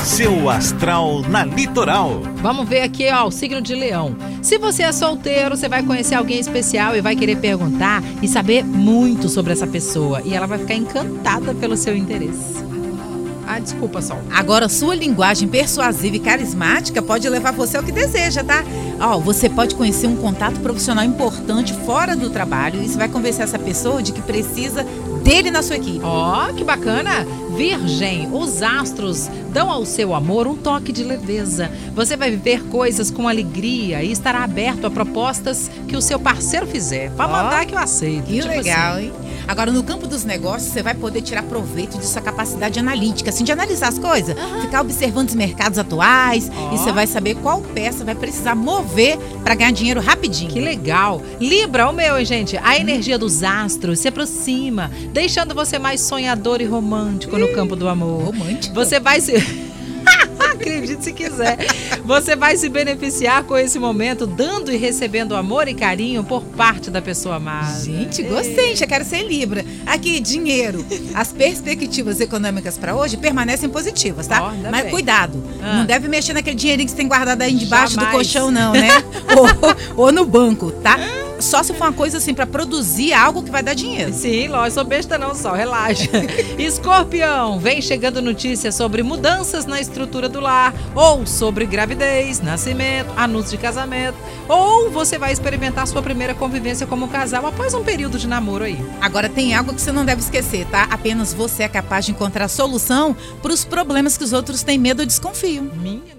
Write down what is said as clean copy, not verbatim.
Seu astral na Litoral. Vamos ver aqui, ó, o signo de Leão. Se você é solteiro, você vai conhecer alguém especial e vai querer perguntar e saber muito sobre essa pessoa. E ela vai ficar encantada pelo seu interesse. Ah, desculpa, Sol. Agora, sua linguagem persuasiva e carismática pode levar você ao que deseja, tá? Ó, você pode conhecer um contato profissional importante fora do trabalho e você vai convencer essa pessoa de que precisa dele na sua equipe. Ó, que bacana! Virgem, os astros dão ao seu amor um toque de leveza. Você vai viver coisas com alegria e estará aberto a propostas que o seu parceiro fizer. Pode mandar que eu aceito. Que legal, hein? Agora, no campo dos negócios, você vai poder tirar proveito de sua capacidade analítica, assim, de analisar as coisas, ficar observando os mercados atuais e você vai saber qual peça vai precisar mover para ganhar dinheiro rapidinho. Que legal! Libra, o meu, hein, gente? A energia dos astros se aproxima, deixando você mais sonhador e romântico no campo do amor. Romântico? Você vai se... Acredite se quiser. Você vai se beneficiar com esse momento, dando e recebendo amor e carinho por parte da pessoa amada. Gente, gostei, já quero ser Libra. Aqui, dinheiro. As perspectivas econômicas para hoje permanecem positivas, tá? Mas bem. Cuidado, não deve mexer naquele dinheirinho que você tem guardado aí debaixo do colchão, não, né? ou no banco, tá? Só se for uma coisa assim pra produzir algo que vai dar dinheiro. Sim, lógico, sou besta não, Sol, relaxa. Escorpião, vem chegando notícias sobre mudanças na estrutura do lar, ou sobre gravidez, nascimento, anúncio de casamento, ou você vai experimentar sua primeira convivência como casal após um período de namoro aí. Agora tem algo que você não deve esquecer, tá? Apenas você é capaz de encontrar solução para os problemas que os outros têm medo ou desconfiam. Minha